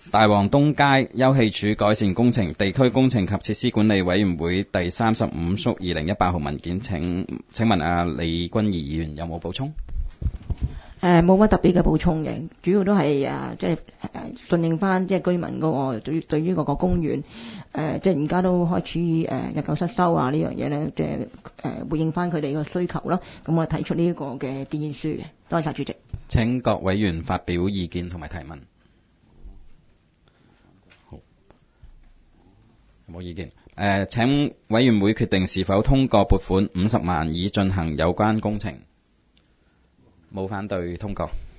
大王東街休憩處改善工程地區工程及設施管理委員會第35縮2018號文件，請問李君儀議員有冇補充？ 冇乜特別嘅補充嘅，主要都係順應翻即係居民嗰個對於嗰個公園即係而家都開始日久失修啊呢樣嘢咧，即係回應翻佢哋個需求啦。咁我提出呢一個嘅建議書嘅，多謝主席。 請各委員發表意見同埋提問。好，有冇意見？請委員會決定是否通過撥款50萬以進行有關工程。冇反對，通過。